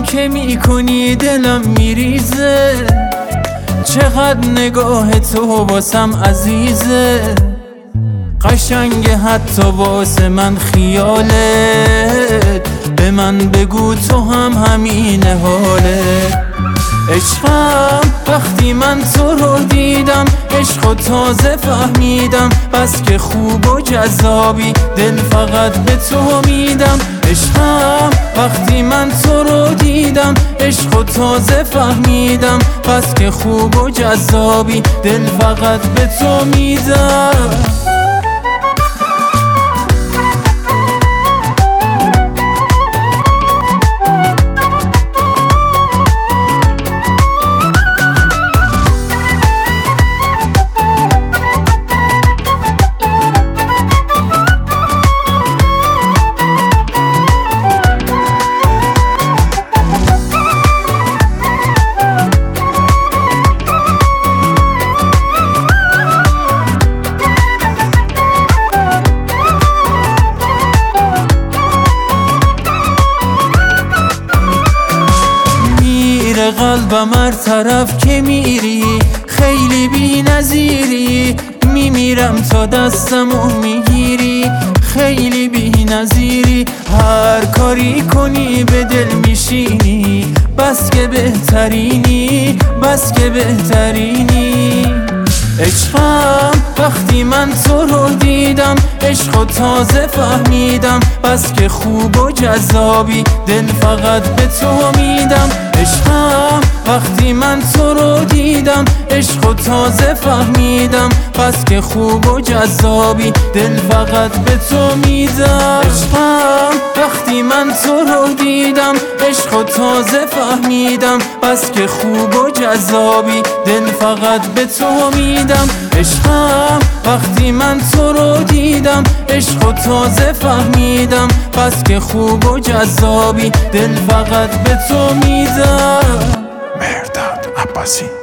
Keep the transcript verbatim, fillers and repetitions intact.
که میکنی دلم میریزه، چقدر نگاه تو واسم عزیزه، قشنگه حتی واسه من خیالت، به من بگو تو هم همین حالت. عشقم وقتی من تو رو دیدم، عشقو تازه فهمیدم، بس که خوب و جذابی دل فقط به تو میدم. عشقم وقتی من تو رو دیدم، عشقو تازه فهمیدم، بس که خوب و جذابی دل فقط به تو میدم. قلبم هر طرف که میری خیلی بی نظیری، میمیرم تا دستمو میگیری، خیلی بی نظیری، هر کاری کنی به دل میشینی، بس که بهترینی، بس که بهترینی. عشقم وقتی من تو رو دیدم، عشقو تازه فهمیدم، بس که خوب و جذابی دل فقط به تو میدم. عشقم وقتی من تو رو دیدم، عشقو تازه فهمیدم، بس که خوب و جذابی دل فقط به تو میدم. عشقم وقتی من تو رو دیدم، عشقو تازه فهمیدم، بس که خوب و جذابی دل فقط به تو میدم. عشقم وقتی من تو رو دیدم، عشقو تازه فهمیدم، بس که خوب و جذابی دل فقط به تو میدم. مهرداد عباسی.